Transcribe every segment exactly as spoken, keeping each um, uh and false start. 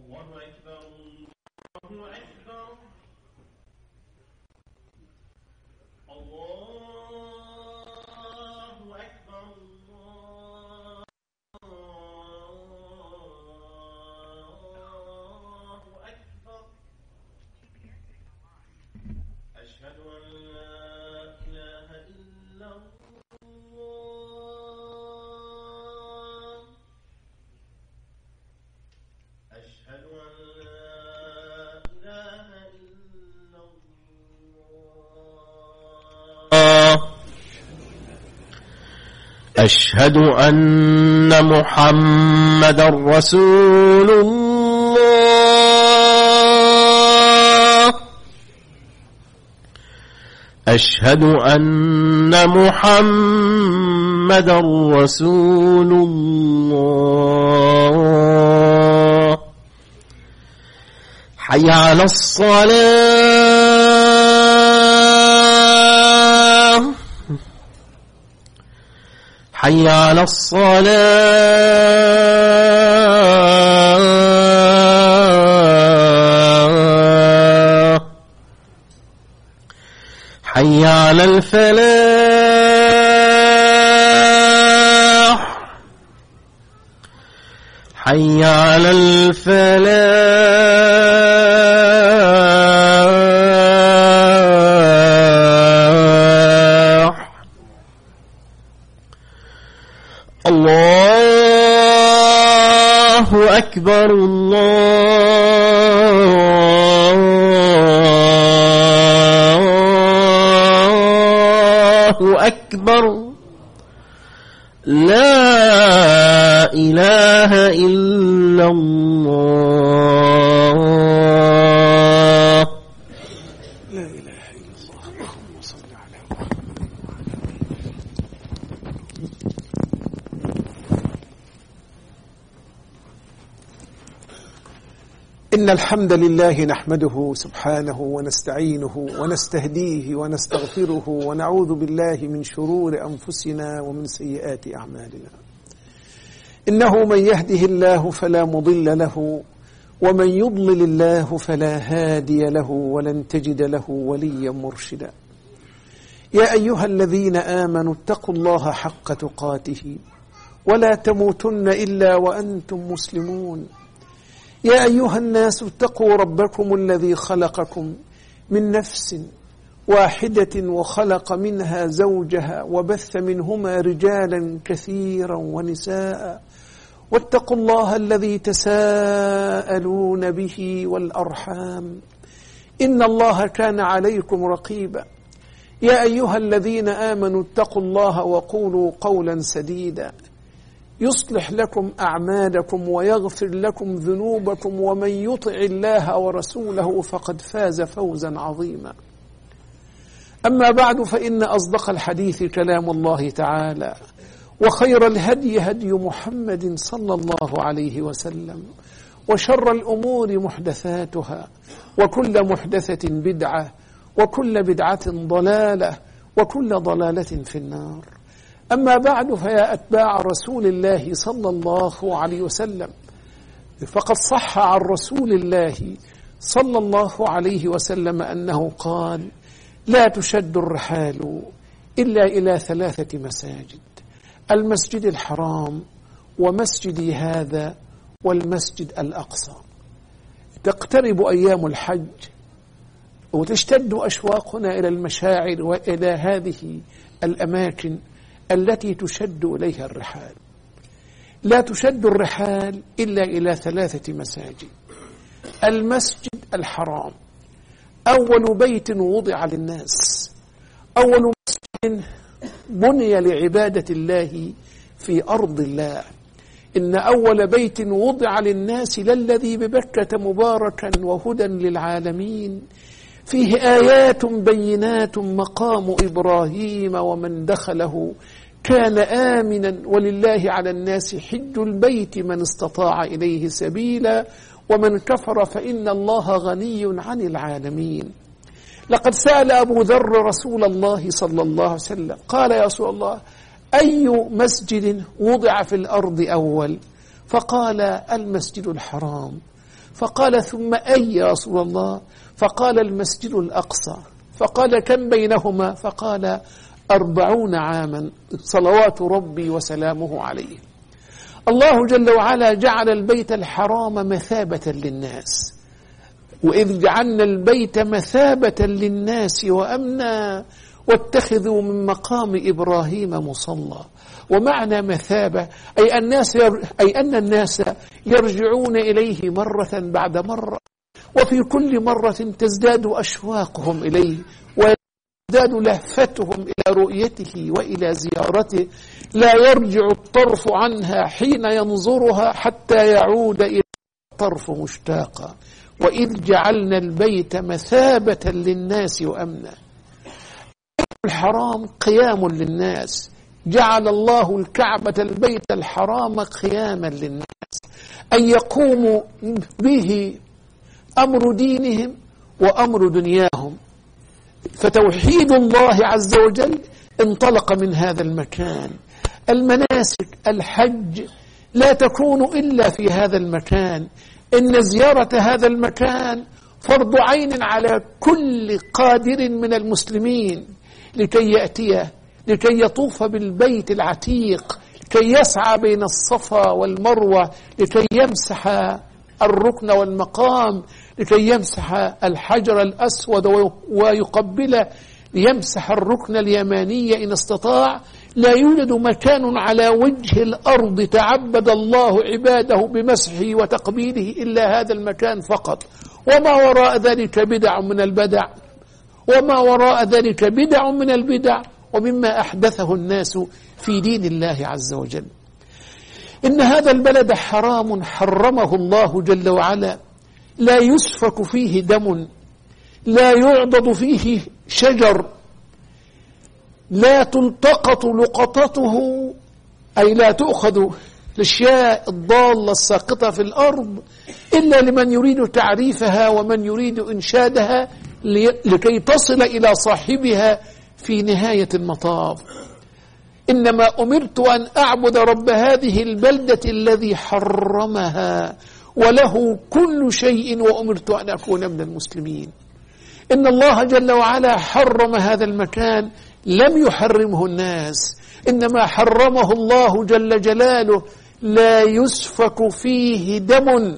أشهد أن محمدًا رسول الله. أشهد أن محمدًا رسول الله. حي على الصلاة. حي على الصلاة. حي على الفلاح. حي على الفلاح. الله أكبر. الله أكبر. لا إله إلا الله. لا إله إلا الله. اللهم صل على محمد. إن الحمد لله نحمده سبحانه ونستعينه ونستهديه ونستغفره ونعوذ بالله من شرور أنفسنا ومن سيئات أعمالنا. إنه من يهده الله فلا مضل له ومن يضلل الله فلا هادي له ولن تجد له وليا مرشدا. يا أيها الذين آمنوا اتقوا الله حق تقاته ولا تموتن إلا وأنتم مسلمون. يا أيها الناس اتقوا ربكم الذي خلقكم من نفس واحدة وخلق منها زوجها وبث منهما رجالا كثيرا ونساء واتقوا الله الذي تساءلون به والأرحام إن الله كان عليكم رقيبا. يا أيها الذين آمنوا اتقوا الله وقولوا قولا سديدا يصلح لكم أعمالكم ويغفر لكم ذنوبكم ومن يطع الله ورسوله فقد فاز فوزا عظيما. أما بعد فإن أصدق الحديث كلام الله تعالى وخير الهدي هدي محمد صلى الله عليه وسلم وشر الأمور محدثاتها وكل محدثة بدعة وكل بدعة ضلالة وكل ضلالة في النار. أما بعد فيا أتباع رسول الله صلى الله عليه وسلم فقد صح عن رسول الله صلى الله عليه وسلم أنه قال: لا تشد الرحال إلا إلى ثلاثة مساجد: المسجد الحرام ومسجدي هذا والمسجد الأقصى. تقترب أيام الحج وتشتد أشواقنا إلى المشاعر وإلى هذه الأماكن التي تشد إليها الرحال. لا تشد الرحال إلا إلى ثلاثة مساجد: المسجد الحرام أول بيت وضع للناس، أول مسجد بني لعبادة الله في أرض الله. إن أول بيت وضع للناس للذي ببكة مباركا وهدى للعالمين فيه آيات بينات مقام إبراهيم ومن دخله كان آمنا ولله على الناس حج البيت من استطاع إليه سبيلا ومن كفر فإن الله غني عن العالمين. لقد سأل أبو ذر رسول الله صلى الله عليه وسلم قال: يا رسول الله، أي مسجد وضع في الأرض أول؟ فقال: المسجد الحرام. فقال ثم أي يا رسول الله؟ فقال المسجد الأقصى. فقال كم بينهما؟ فقال أربعون عاما صلوات ربي وسلامه عليه. الله جل وعلا جعل البيت الحرام مثابة للناس، وإذ جعلنا البيت مثابة للناس وأمنا واتخذوا من مقام إبراهيم مصلى. ومعنى مثابة أي الناس ير... أي أن الناس يرجعون إليه مرة بعد مرة، وفي كل مرة تزداد أشواقهم إليه ويزداد لهفتهم إلى رؤيته وإلى زيارته، لا يرجع الطرف عنها حين ينظرها حتى يعود إلى الطرف مشتاقا. وإذ جعلنا البيت مثابة للناس وأمنا. الحرام قيام للناس، جعل الله الكعبة البيت الحرام قياما للناس، أن يقوموا به أمر دينهم وأمر دنياهم. فتوحيد الله عز وجل انطلق من هذا المكان. المناسك الحج لا تكون إلا في هذا المكان. إن زيارة هذا المكان فرض عين على كل قادر من المسلمين لكي يأتيه، لكي يطوف بالبيت العتيق، لكي يسعى بين الصفا والمروة، لكي يمسح الركن والمقام، لكي يمسح الحجر الأسود ويقبله، ليمسح الركن اليماني إن استطاع. لا يوجد مكان على وجه الأرض تعبد الله عباده بمسحه وتقبيله إلا هذا المكان فقط، وما وراء ذلك بدع من البدع، وما وراء ذلك بدع من البدع ومما أحدثه الناس في دين الله عز وجل. إن هذا البلد حرام حرمه الله جل وعلا، لا يسفك فيه دم، لا يعضد فيه شجر، لا تلتقط لقطته أي لا تؤخذ الأشياء الضالة الساقطة في الأرض إلا لمن يريد تعريفها ومن يريد إنشادها لكي تصل إلى صاحبها في نهاية المطاف. إنما أمرت أن أعبد رب هذه البلدة الذي حرمها وله كل شيء، وأمرت أن أكون من المسلمين. إن الله جل وعلا حرم هذا المكان، لم يحرمه الناس، إنما حرمه الله جل جلاله. لا يسفك فيه دم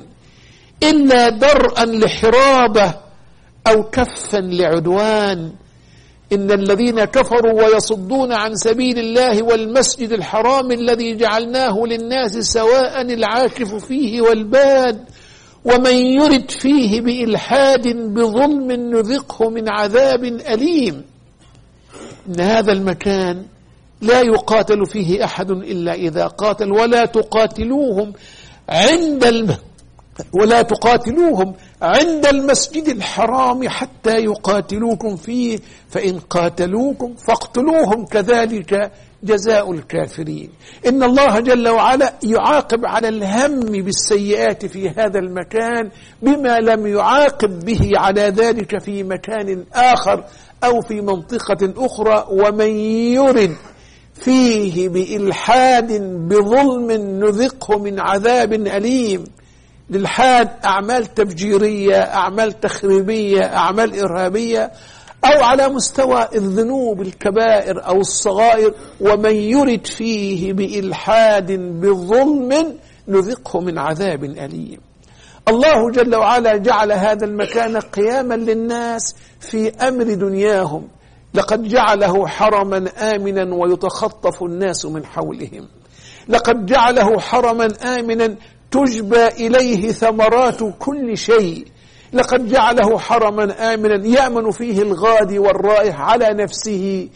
إلا درءا لحرابة أو كفا لعدوان. إن الذين كفروا ويصدون عن سبيل الله والمسجد الحرام الذي جعلناه للناس سواء العاكف فيه والباد ومن يرد فيه بإلحاد بظلم نذقه من عذاب أليم. إن هذا المكان لا يقاتل فيه أحد إلا إذا قاتل، ولا تقاتلوهم عند الم... ولا تقاتلوهم عند المسجد الحرام حتى يقاتلوكم فيه، فإن قاتلوكم فاقتلوهم كذلك جزاء الكافرين. إن الله جل وعلا يعاقب على الهم بالسيئات في هذا المكان بما لم يعاقب به على ذلك في مكان آخر أو في منطقة أخرى. ومن يرد فيه بإلحاد بظلم نذقه من عذاب أليم. للحاد أعمال تفجيرية، أعمال تخريبية، أعمال إرهابية، أو على مستوى الذنوب الكبائر أو الصغائر. ومن يرد فيه بإلحاد بظلم نذقه من عذاب أليم. الله جل وعلا جعل هذا المكان قياما للناس في أمر دنياهم. لقد جعله حرما آمنا ويتخطف الناس من حولهم. لقد جعله حرما آمنا تجبى إليه ثمرات كل شيء. لقد جعله حرما آمنا يأمن فيه الغادي والرائح على نفسه،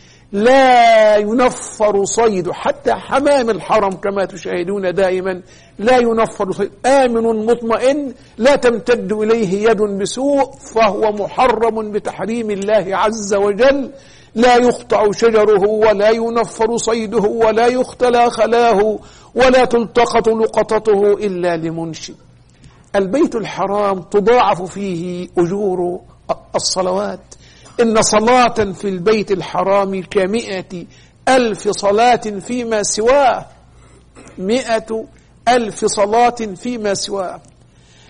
لا ينفر صيد، حتى حمام الحرم كما تشاهدون دائما لا ينفر صيد، آمن مطمئن لا تمتد إليه يد بسوء، فهو محرم بتحريم الله عز وجل. لا يقطع شجره ولا ينفر صيده ولا يختلى خلاه ولا تلتقط لقطته إلا لمنشد. البيت الحرام تضاعف فيه أجور الصلوات. إن صلاة في البيت الحرام كمئة ألف صلاة فيما سواه. مئة ألف صلاة فيما سواه.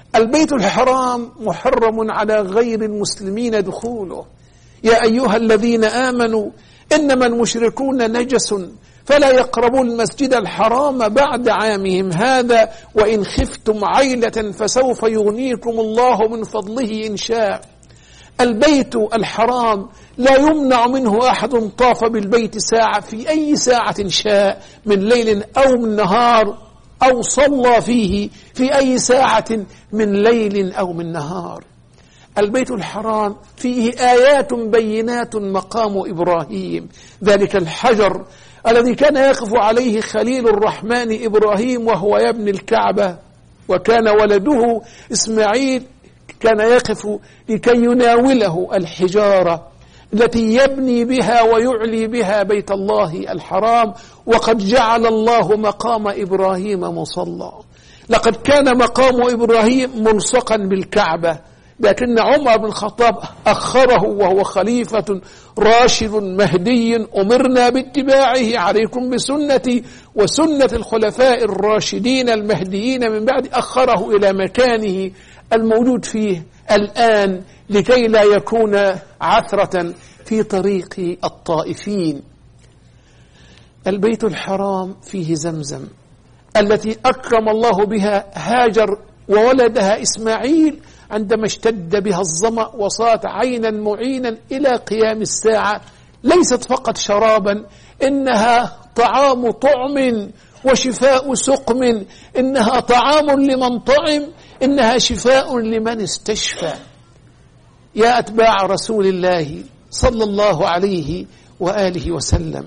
البيت الحرام محرم على غير المسلمين دخوله. يا أيها الذين آمنوا إنما المشركون نجس فلا يقربوا المسجد الحرام بعد عامهم هذا وإن خفتم عيلة فسوف يغنيكم الله من فضله إن شاء. البيت الحرام لا يمنع منه أحد طاف بالبيت ساعة في أي ساعة شاء من ليل أو من نهار، أو صلى فيه في أي ساعة من ليل أو من نهار. البيت الحرام فيه آيات بينات مقام إبراهيم، ذلك الحجر الذي كان يقف عليه خليل الرحمن إبراهيم وهو يبني الكعبة، وكان ولده إسماعيل كان يقف لكي يناوله الحجارة التي يبني بها ويعلي بها بيت الله الحرام. وقد جعل الله مقام إبراهيم مصلى. لقد كان مقام إبراهيم ملصقا بالكعبة، لكن عمر بن الخطاب أخره وهو خليفة راشد مهدي أمرنا باتباعه، عليكم بسنتي وسنة الخلفاء الراشدين المهديين من بعد، أخره إلى مكانه الموجود فيه الآن لكي لا يكون عثرة في طريق الطائفين. البيت الحرام فيه زمزم التي أكرم الله بها هاجر وولدها إسماعيل عندما اشتد بها الظمأ وصارت عينا معينا إلى قيام الساعة. ليست فقط شرابا، إنها طعام طعم وشفاء سقم، إنها طعام لمن طعم، إنها شفاء لمن استشفى. يا أتباع رسول الله صلى الله عليه وآله وسلم،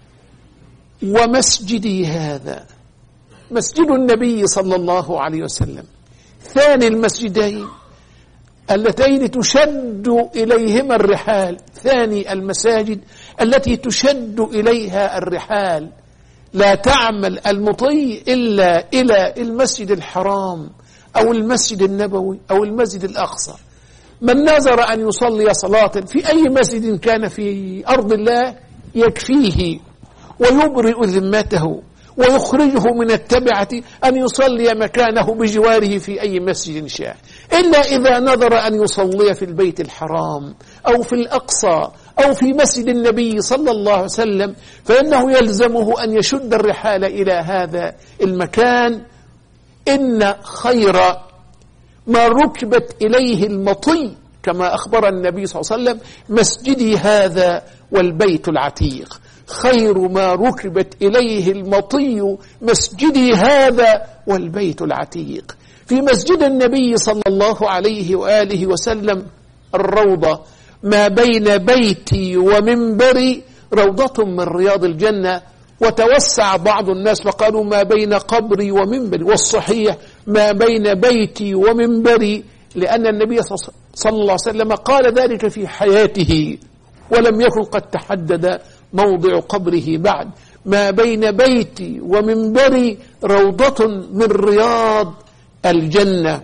ومسجدي هذا مسجد النبي صلى الله عليه وسلم ثاني المسجدين اللتين تشد إليهما الرحال، ثاني المساجد التي تشد إليها الرحال. لا تعمل المطي إلا إلى المسجد الحرام أو المسجد النبوي أو المسجد الأقصى. من نظر أن يصلي صلاة في أي مسجد كان في أرض الله يكفيه ويبرئ ذمته ويخرجه من التبعة أن يصلي مكانه بجواره في أي مسجد شاء، إلا إذا نظر أن يصلي في البيت الحرام أو في الأقصى أو في مسجد النبي صلى الله عليه وسلم، فإنه يلزمه أن يشد الرحال إلى هذا المكان. إن خير ما ركبت إليه المطي كما أخبر النبي صلى الله عليه وسلم مسجدي هذا والبيت العتيق، خير ما ركبت إليه المطي مسجدي هذا والبيت العتيق. في مسجد النبي صلى الله عليه وآله وسلم الروضة ما بين بيتي ومنبري روضة من رياض الجنة، وتوسع بعض الناس فقالوا ما بين قبري ومنبري، والصحيح ما بين بيتي ومنبري، لأن النبي صلى الله عليه وسلم قال ذلك في حياته ولم يكن قد تحدد موضع قبره بعد. ما بين بيتي ومنبري روضة من رياض الجنة.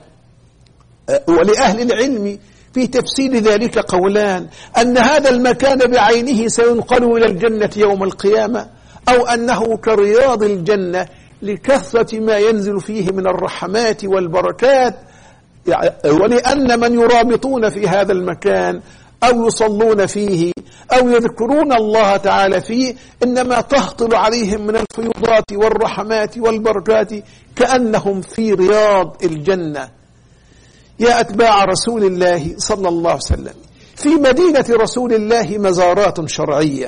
ولأهل العلم في تفسير ذلك قولان: أن هذا المكان بعينه سينقل إلى الجنة يوم القيامة، أو أنه كرياض الجنة لكثرة ما ينزل فيه من الرحمات والبركات، ولأن من يرابطون في هذا المكان أو يصلون فيه أو يذكرون الله تعالى فيه إنما تهطل عليهم من الفيوضات والرحمات والبركات كأنهم في رياض الجنة. يا أتباع رسول الله صلى الله عليه وسلم، في مدينة رسول الله مزارات شرعية: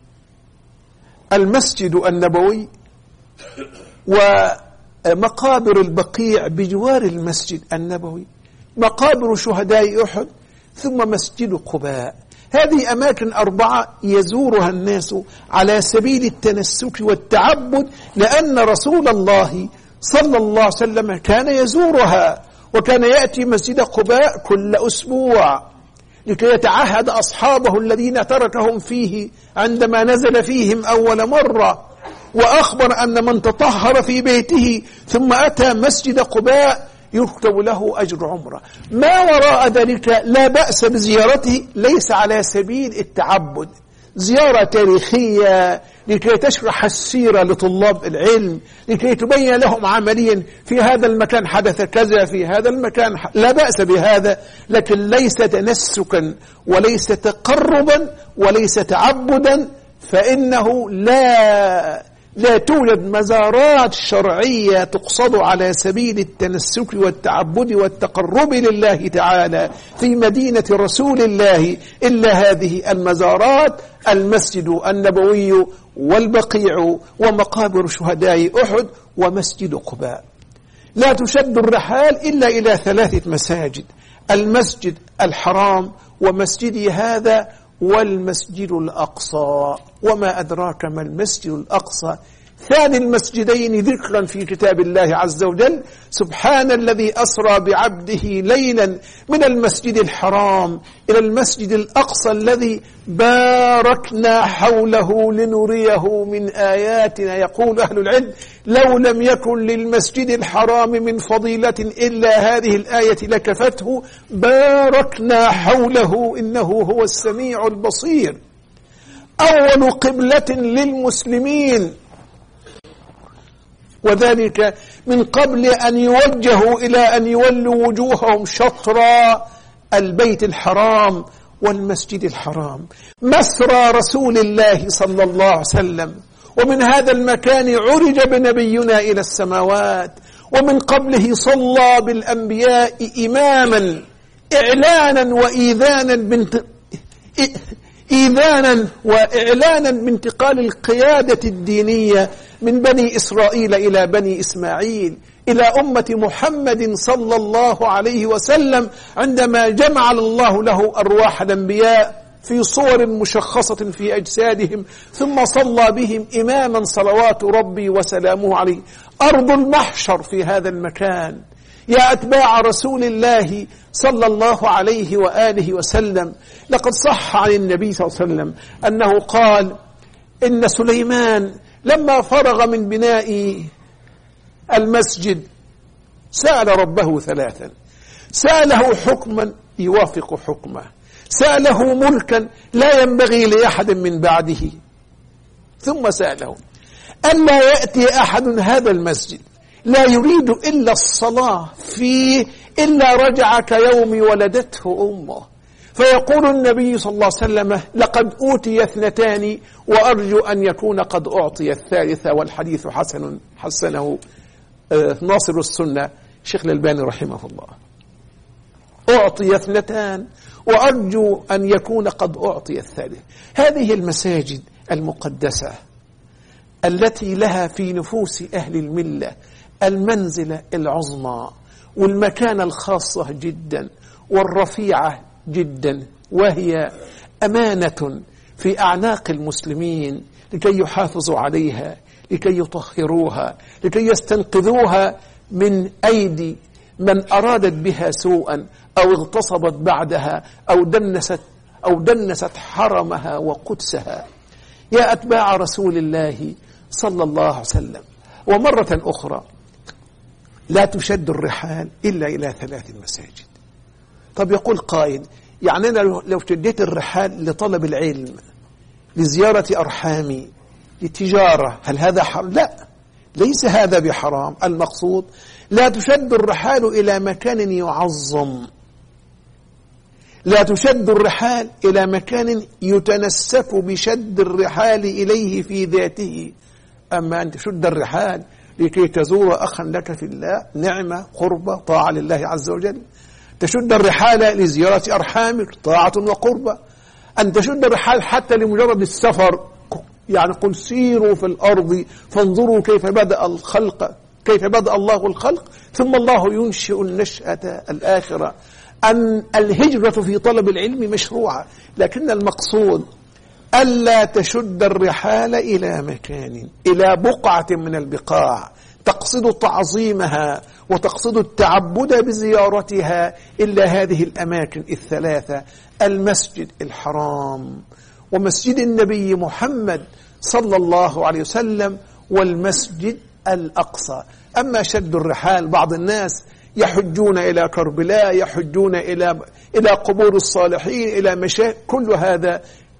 المسجد النبوي، ومقابر البقيع بجوار المسجد النبوي، مقابر شهداء أحد، ثم مسجد قباء. هذه أماكن أربعة يزورها الناس على سبيل التنسك والتعبد، لأن رسول الله صلى الله عليه وسلم كان يزورها، وكان يأتي مسجد قباء كل أسبوع لكي يتعهد أصحابه الذين تركهم فيه عندما نزل فيهم أول مرة. وأخبر أن من تطهر في بيته ثم أتى مسجد قباء يكتب له أجر عمره. ما وراء ذلك لا بأس بزيارته، ليس على سبيل التعبد، زيارة تاريخية لكي تشرح السيرة لطلاب العلم، لكي تبين لهم عمليا في هذا المكان حدث كذا، في هذا المكان ح... لا بأس بهذا، لكن ليس تنسكا وليس تقربا وليس تعبدا، فإنه لا لا توجد مزارات شرعية تقصد على سبيل التنسك والتعبد والتقرب لله تعالى في مدينة رسول الله إلا هذه المزارات: المسجد النبوي والبقيع ومقابر شهداء أحد ومسجد قباء. لا تشد الرحال إلا إلى ثلاثة مساجد: المسجد الحرام ومسجدي هذا والمسجد الأقصى. وما أدراك ما المسجد الأقصى؟ ثاني المسجدين ذكرا في كتاب الله عز وجل: سبحان الذي أسرى بعبده ليلا من المسجد الحرام إلى المسجد الأقصى الذي باركنا حوله لنريه من آياتنا. يقول أهل العلم: لو لم يكن للمسجد الحرام من فضيلة إلا هذه الآية لكفته، باركنا حوله إنه هو السميع البصير. أول قبلة للمسلمين، وذلك من قبل أن يوجهوا إلى أن يولوا وجوههم شطر البيت الحرام والمسجد الحرام. مسرى رسول الله صلى الله عليه وسلم، ومن هذا المكان عرج بنبينا إلى السماوات، ومن قبله صلى بالأنبياء إماما إعلانا وإيذانا بنت إيذانا وإعلانا بانتقال القيادة الدينية من بني إسرائيل إلى بني إسماعيل إلى أمة محمد صلى الله عليه وسلم، عندما جمع الله له أرواح الأنبياء في صور مشخصة في أجسادهم، ثم صلى بهم إماما صلوات ربي وسلامه عليه. أرض المحشر في هذا المكان. يا أتباع رسول الله صلى الله عليه وآله وسلم، لقد صح عن النبي صلى الله عليه وسلم أنه قال: إن سليمان لما فرغ من بناء المسجد سأل ربه ثلاثا: سأله حكما يوافق حكمه، سأله ملكا لا ينبغي لأحد من بعده، ثم سأله ألا يأتي أحد هذا المسجد لا يريد إلا الصلاة فيه إلا رجع كيوم ولدته أمه. فيقول النبي صلى الله عليه وسلم: لقد أوتي اثنتان وأرجو أن يكون قد أعطي الثالثة. والحديث حسن حسنه ناصر السنة شيخ الألباني رحمه الله. أعطي اثنتان وأرجو أن يكون قد أعطي الثالث. هذه المساجد المقدسة التي لها في نفوس أهل الملة المنزلة العظمى والمكانة الخاصة جدا والرفيعة جدا، وهي أمانة في أعناق المسلمين لكي يحافظوا عليها، لكي يطهروها، لكي يستنقذوها من أيدي من أرادت بها سوءا أو اغتصبت بعدها أو دنست أو دنست حرمها وقدسها. يا أتباع رسول الله صلى الله عليه وسلم، ومرة أخرى لا تشد الرحال إلا إلى ثلاث مساجد. طب يقول قائل: يعني أنا لو شديت الرحال لطلب العلم، لزيارة أرحامي، لتجارة، هل هذا حرام؟ لا، ليس هذا بحرام. المقصود لا تشد الرحال إلى مكان يعظم، لا تشد الرحال إلى مكان يتنسك بشد الرحال إليه في ذاته. أما أن تشد الرحال لكي تزور أخا لك في الله، نعمة، قربة، طاعة لله عز وجل. تشد الرحال لزيارة أرحامك، طاعة وقربة. أن تشد الرحال حتى لمجرد السفر، يعني قل سيروا في الأرض فانظروا كيف بدأ الخلق، كيف بدأ الله الخلق ثم الله ينشئ النشأة الآخرة. أن الهجرة في طلب العلم مشروعة، لكن المقصود ألا تشد الرحال إلى مكان، إلى بقعة من البقاع تقصد تعظيمها وتقصد التعبد بزيارتها إلا هذه الأماكن الثلاثة: المسجد الحرام ومسجد النبي محمد صلى الله عليه وسلم والمسجد الأقصى. أما شد الرحال، بعض الناس يحجون إلى كربلاء، يحجون إلى إلى قبور الصالحين، إلى مشاهد، كل هذا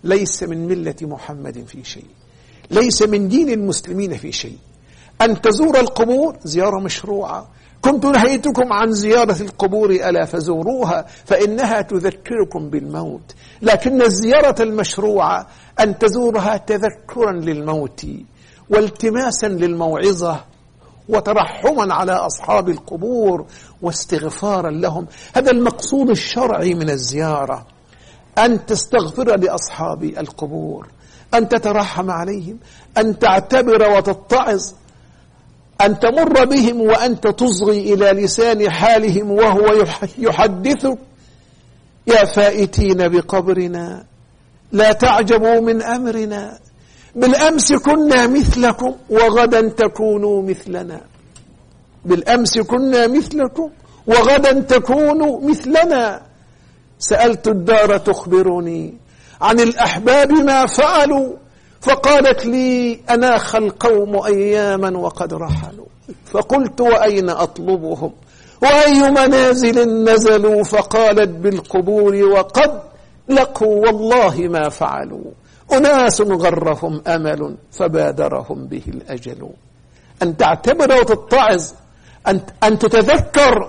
ليس من ملة محمد في شيء، ليس من دين المسلمين في شيء. أن تزور القبور زيارة مشروعة. كنت نهيتكم عن زيارة القبور ألا فزوروها فإنها تذكركم بالموت، لكن الزيارة المشروعة أن تزورها تذكرا للموت والتماسا للموعظة وترحما على أصحاب القبور واستغفارا لهم. هذا المقصود الشرعي من الزيارة، أن تستغفر لأصحاب القبور، أن تترحم عليهم، أن تعتبر وتتعظ، أن تمر بهم وأنت تصغي إلى لسان حالهم وهو يحدثك: يا فائتين بقبرنا لا تعجبوا من أمرنا، بالأمس كنا مثلكم وغدا تكونوا مثلنا. بالأمس كنا مثلكم وغدا تكونوا مثلنا. سألت الدار تخبرني عن الأحباب ما فعلوا، فقالت لي: أناخ القوم أياما وقد رحلوا. فقلت: وأين أطلبهم وأي منازل نزلوا؟ فقالت: بالقبور وقد لقوا والله ما فعلوا، أناس غرهم أمل فبادرهم به الأجل. أن تعتبر وتتعظ، أن تتذكر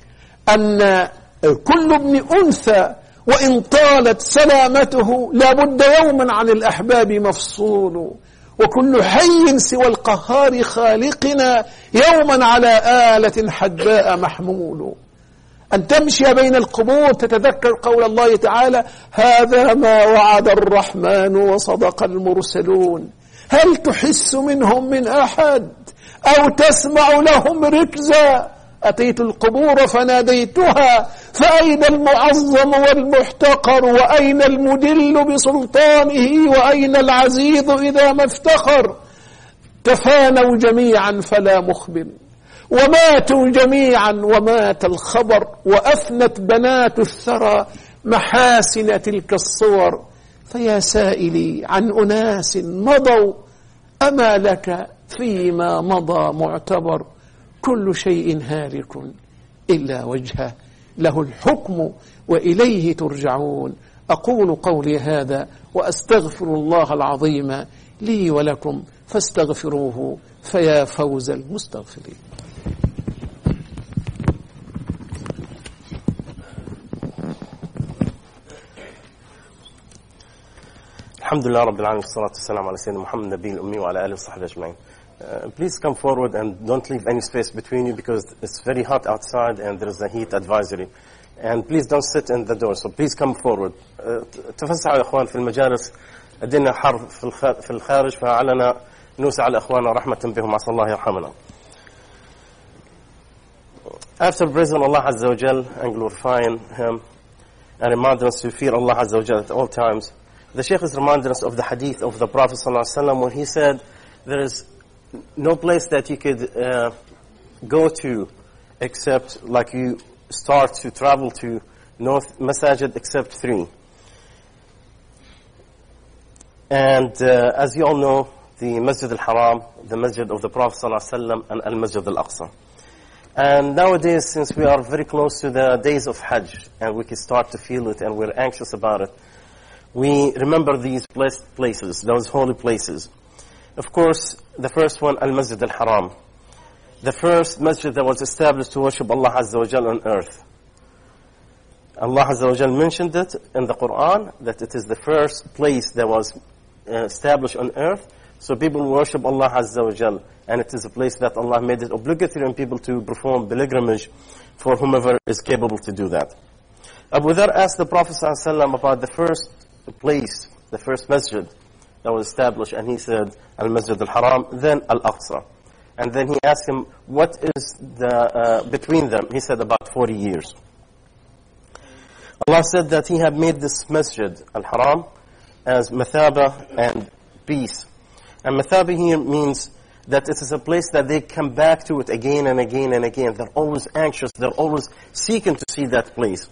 أن كل ابن أنثى وإن طالت سلامته لا بد يوما عن الأحباب مفصول، وكل حي سوى القهار خالقنا يوما على آلة حداء محمول. أن تمشي بين القبور تتذكر قول الله تعالى: هذا ما وعد الرحمن وصدق المرسلون، هل تحس منهم من أحد أو تسمع لهم ركزا؟ أتيت القبور فناديتها فأين المعظم والمحتقر، وأين المدل بسلطانه، وأين العزيز إذا ما افتخر؟ تفانوا جميعا فلا مخبر، وماتوا جميعا ومات الخبر، وأفنت بنات الثرى محاسن تلك الصور. فيا سائلي عن أناس مضوا، أما لك فيما مضى معتبر؟ كل شيء هالك إلا وجهه، له الحكم وإليه ترجعون. أقول قولي هذا وأستغفر الله العظيم لي ولكم فاستغفروه فيا فوز المستغفرين. الحمد لله رب العالمين والصلاة والسلام على سيدنا محمد النبي الأمي وعلى آله وصحبه أجمعين. Uh, please come forward and don't leave any space between you because it's very hot outside and there is a heat advisory. And please don't sit in the door, so please come forward. Uh, تفسحوا يا إخوان في المجالس، الدنيا حر في الخارج، فعلنا نوسع الإخوان رحمة بهم، عسى الله يرحمنا. After praising Allah Azza wa Jal and glorifying Him and reminding us to fear Allah Azza wa Jal at all times, the Shaykh is reminding us of the hadith of the Prophet Sallallahu Alaihi Wasallam when he said there is no place that you could uh, go to except, like you start to travel to North Masajid, except three. And uh, as you all know, the Masjid al-Haram, the Masjid of the Prophet Sallallahu Alaihi Wasallam, and Al-Masjid al-Aqsa. And nowadays, since we are very close to the days of Hajj, and we can start to feel it, and we're anxious about it, we remember these blessed places, those holy places. Of course, the first one, Al-Masjid al-Haram. The first masjid that was established to worship Allah Azza wa Jal on earth. Allah Azza wa Jal mentioned it in the Quran, that it is the first place that was uh, established on earth, so people worship Allah Azza wa Jal. And it is a place that Allah made it obligatory on people to perform pilgrimage for whomever is capable to do that. Abu Dhar asked the Prophet ﷺ about the first place, the first masjid that was established, and he said, Al-Masjid al-Haram, then Al-Aqsa. And then he asked him, what is the uh, between them? He said, about forty years. Allah said that He had made this Masjid al-Haram as mathaba and peace. And mathaba here means that it is a place that they come back to it again and again and again. They're always anxious. They're always seeking to see that place.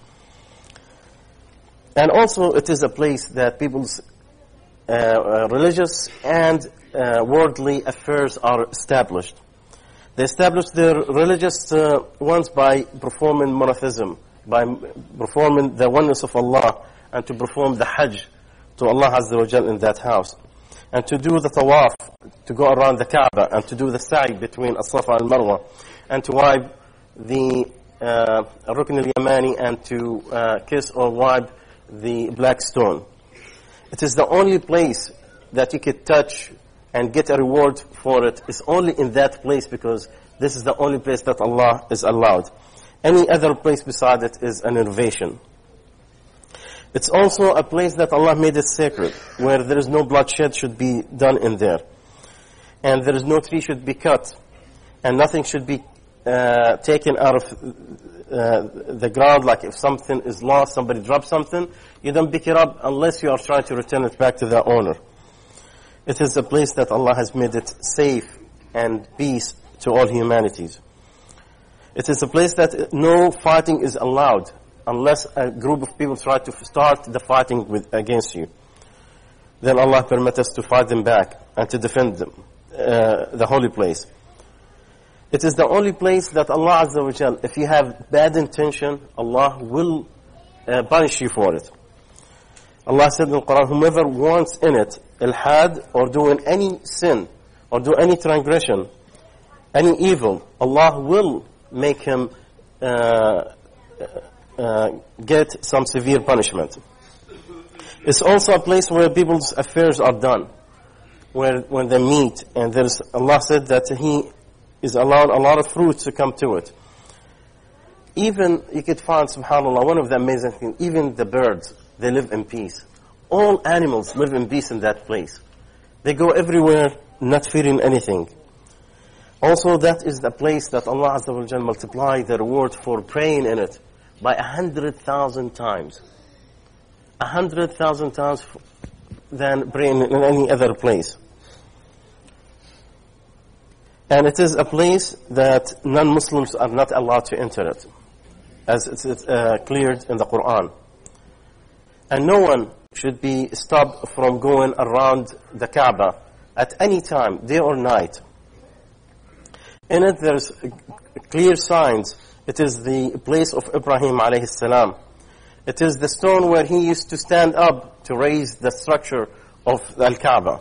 And also it is a place that people's uh, uh, religious and uh, worldly affairs are established. They establish their religious uh, ones by performing monotheism, by performing the oneness of Allah, and to perform the Hajj, to Allah Azza wa Jal in that house. And to do the tawaf, to go around the Kaaba, and to do the sa'i between As-Safa and Marwa, and to wipe the uh, Rukn al-Yamani, and to uh, kiss or wipe the black stone. It is the only place that you could touch and get a reward for it. It's only in that place, because this is the only place that Allah is allowed. Any other place beside it is an innovation. It's also a place that Allah made it sacred, where there is no bloodshed should be done in there. And there is no tree should be cut. And nothing should be uh, taken out of uh, the ground. Like if something is lost, somebody drops something, you don't pick it up unless you are trying to return it back to the owner. It is a place that Allah has made it safe and peace to all humanities. It is a place that no fighting is allowed unless a group of people try to start the fighting with, against you. Then Allah permits us to fight them back and to defend them, uh, the holy place. It is the only place that Allah Azza wa Jal, if you have bad intention, Allah will uh, punish you for it. Allah said in the Quran, whomever wants in it ilhad, or doing any sin, or do any transgression, any evil, Allah will make him uh, uh, get some severe punishment. It's also a place where people's affairs are done, where when they meet, and there's, Allah said that He is allowed a lot of fruits to come to it. Even, you could find, subhanAllah, one of the amazing things, even the birds, they live in peace. All animals live in peace in that place. They go everywhere, not fearing anything. Also, that is the place that Allah Azza wa Jal multiply the reward for praying in it by a hundred thousand times. A hundred thousand times than praying in any other place. And it is a place that non-Muslims are not allowed to enter it, as it's uh, cleared in the Quran. And no one should be stopped from going around the Kaaba at any time, day or night. In it there's clear signs. It is the place of Ibrahim alayhi salam. It is the stone where he used to stand up to raise the structure of Al-Kaaba.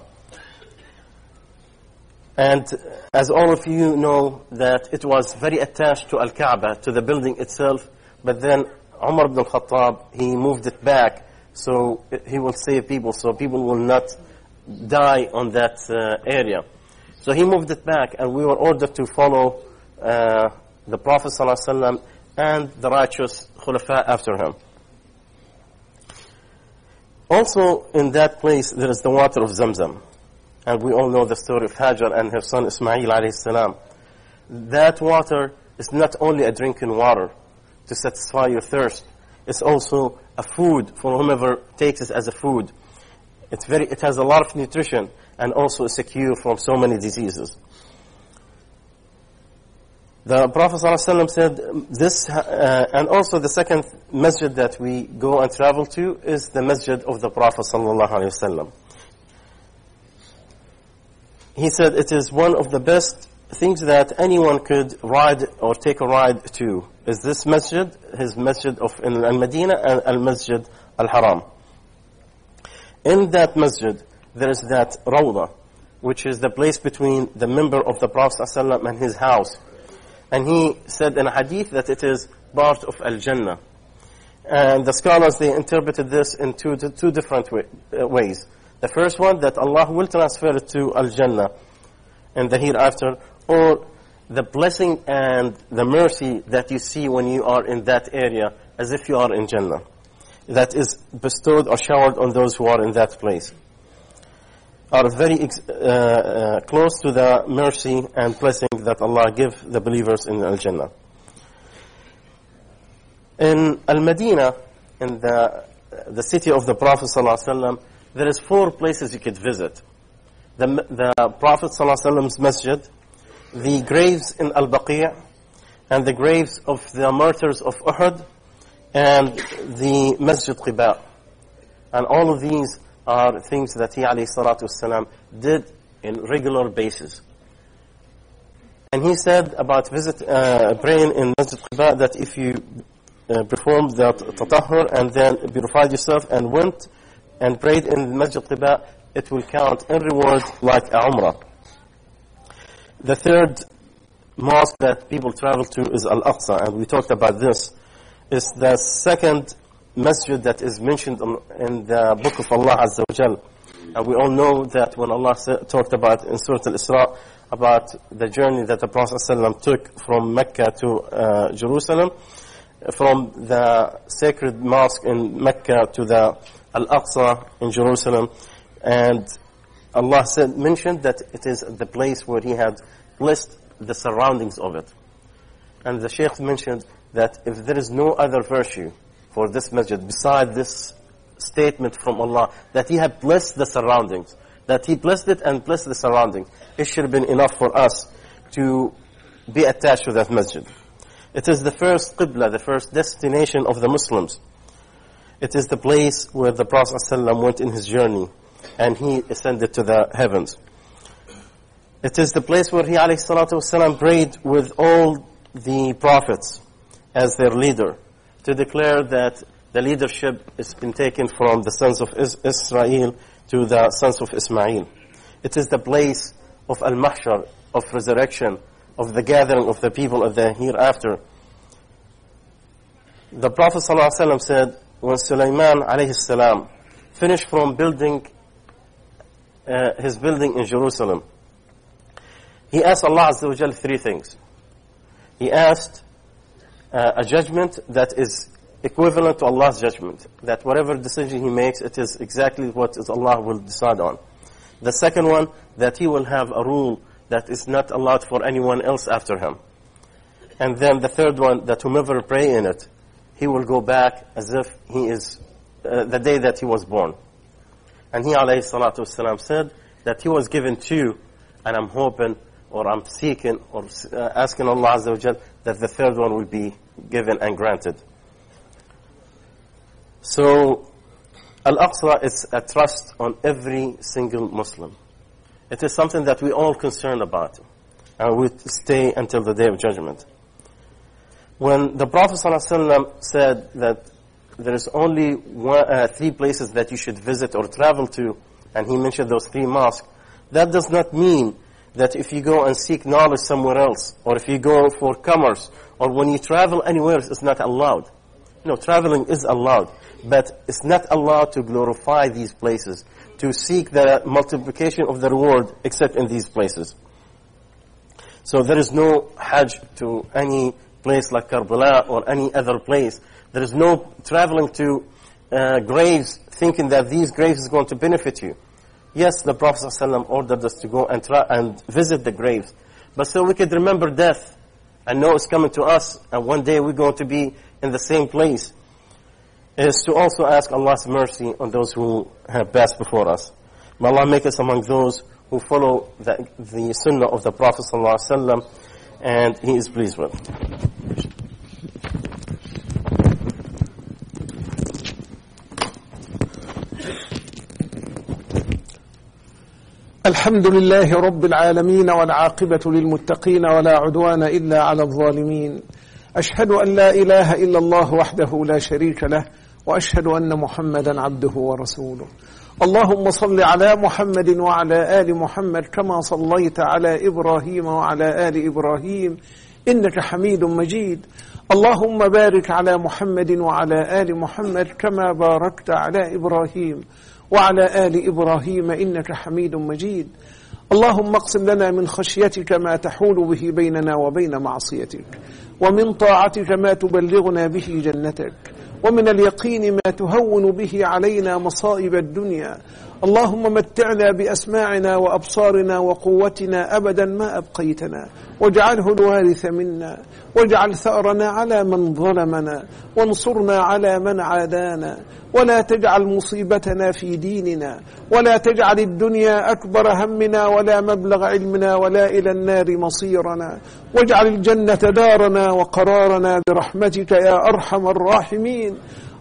And as all of you know, that it was very attached to Al-Kaaba, to the building itself, but then Umar ibn al-Khattab, he moved it back, so he will save people, so people will not die on that uh, area. So he moved it back, and we were ordered to follow uh, the Prophet ﷺ and the righteous Khulafa after him. Also, in that place, there is the water of Zamzam. And we all know the story of Hajar and her son Ismail alayhi salam. That water is not only a drinking water to satisfy your thirst. It's also a food for whomever takes it as a food. It's very, it has a lot of nutrition and also is a cure from so many diseases. The Prophet ﷺ said this, uh, and also the second masjid that we go and travel to is the masjid of the Prophet ﷺ. He said it is one of the best things that anyone could ride or take a ride to, is this masjid, his masjid of in Al-Madinah and Al-Masjid Al-Haram. In that masjid, there is that Rawdah, which is the place between the member of the Prophet ﷺ and his house. And he said in a hadith that it is part of Al-Jannah. And the scholars, they interpreted this in two, two different way, uh, ways. The first one, that Allah will transfer it to Al-Jannah in the hereafter, or the blessing and the mercy that you see when you are in that area, as if you are in Jannah. That is bestowed or showered on those who are in that place. Are very uh, uh, close to the mercy and blessing that Allah give the believers in Al-Jannah. In Al-Madinah, in the, the city of the Prophet ﷺ, there is four places you could visit. The, the Prophet ﷺ's masjid, the graves in Al-Baqi', and the graves of the martyrs of Uhud, and the Masjid Quba. And all of these are things that he alayhi salatu wasalam did in regular basis. And he said about visit uh, praying in Masjid Quba that if you uh, performed that tatahhur and then purified yourself and went and prayed in Masjid Quba, it will count in reward like a Umrah. The third mosque that people travel to is Al-Aqsa, and we talked about this. It's the second masjid that is mentioned in the book of Allah Azza wa Jal. And we all know that when Allah talked about in Surah Al-Isra about the journey that the Prophet ﷺ took from Mecca to uh, Jerusalem, from the sacred mosque in Mecca to the Al-Aqsa in Jerusalem, and Allah said, mentioned that it is the place where He had blessed the surroundings of it. And the Shaykh mentioned that if there is no other virtue for this masjid beside this statement from Allah, that He had blessed the surroundings, that He blessed it and blessed the surroundings, it should have been enough for us to be attached to that masjid. It is the first qibla, the first destination of the Muslims. It is the place where the Prophet ﷺ went in his journey and he ascended to the heavens. It is the place where he ﷺ prayed with all the prophets as their leader, to declare that the leadership has been taken from the sons of Israel to the sons of Ismail. It is the place of Al-Mahshar, of resurrection, of the gathering of the people of the hereafter. The Prophet ﷺ said, when Sulaiman alayhi salam finished from building uh, his building in Jerusalem, he asked Allah Azza wa Jal three things. He asked uh, a judgment that is equivalent to Allah's judgment, that whatever decision He makes, it is exactly what Allah will decide on. The second one, that He will have a rule that is not allowed for anyone else after Him. And then the third one, that whomever pray in it, he will go back as if he is uh, the day that he was born. And he alayhi salatu wasalam said that he was given two, and I'm hoping or I'm seeking or uh, asking Allah Azza wa Jal that the third one will be given and granted. So Al-Aqsa is a trust on every single Muslim. It is something that we all concerned about, and we stay until the Day of Judgment. When the Prophet ﷺ said that there is only one, uh, three places that you should visit or travel to, and he mentioned those three mosques, that does not mean that if you go and seek knowledge somewhere else, or if you go for commerce, or when you travel anywhere, it's not allowed. You know, traveling is allowed, but it's not allowed to glorify these places, to seek the multiplication of the reward except in these places. So there is no Hajj to any place like Karbala or any other place. There is no traveling to uh, graves thinking that these graves is going to benefit you. Yes, the Prophet ﷺ ordered us to go and, tra- and visit the graves, but so we could remember death and know it's coming to us, and one day we're going to be in the same place, is to also ask Allah's mercy on those who have passed before us. May Allah make us among those who follow the, the sunnah of the Prophet ﷺ, and He is pleased with. الحمد لله رب العالمين والعاقبة للمتقين ولا عدوان إلا على الظالمين. أشهد أن لا إله إلا الله وحده لا شريك له، وأشهد أن محمدا عبده ورسوله. اللهم صل على محمد وعلى آل محمد كما صليت على إبراهيم وعلى آل إبراهيم إنك حميد مجيد. اللهم بارك على محمد وعلى آل محمد كما باركت على إبراهيم وعلى آل إبراهيم إنك حميد مجيد. اللهم اقسم لنا من خشيتك ما تحول به بيننا وبين معصيتك، ومن طاعتك ما تبلغنا به جنتك، ومن اليقين ما تهون به علينا مصائب الدنيا. اللهم متعنا بأسماعنا وأبصارنا وقوتنا أبدا ما أبقيتنا، واجعله الوارث منا، واجعل ثأرنا على من ظلمنا، وانصرنا على من عادانا، ولا تجعل مصيبتنا في ديننا، ولا تجعل الدنيا أكبر همنا ولا مبلغ علمنا ولا إلى النار مصيرنا، واجعل الجنة دارنا وقرارنا برحمتك يا أرحم الراحمين.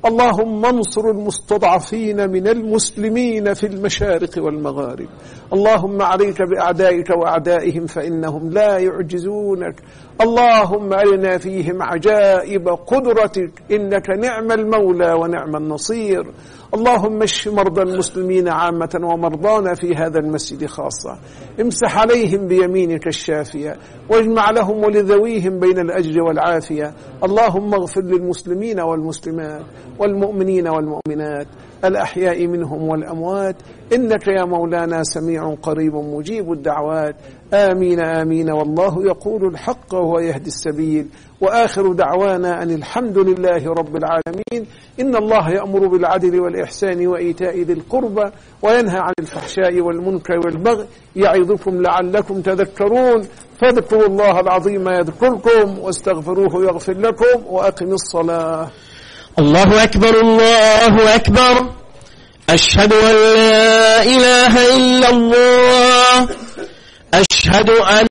اللهم انصر المستضعفين من المسلمين في المشارق والمغارب. اللهم عليك بأعدائك وأعدائهم فإنهم لا يعجزونك. اللهم أرنا فيهم عجائب قدرتك، إنك نعم المولى ونعم النصير. اللهم اشف مرضى المسلمين عامة ومرضانا في هذا المسجد خاصة، امسح عليهم بيمينك الشافية، واجمع لهم ولذويهم بين الأجر والعافية. اللهم اغفر للمسلمين والمسلمات والمؤمنين والمؤمنات الأحياء منهم والأموات، إنك يا مولانا سميع قريب مجيب الدعوات. آمين آمين. والله يقول الحق وهو يهدي السبيل. وآخر دعوانا أن الحمد لله رب العالمين. إن الله يأمر بالعدل والإحسان وإيتاء ذي القربى وينهى عن الفحشاء والمنكر والبغي يعظكم لعلكم تذكرون. فاذكروا الله العظيم يذكركم واستغفروه يغفر لكم وأقم الصلاة. الله أكبر الله أكبر. أشهد أن لا إله إلا الله. أشهد أن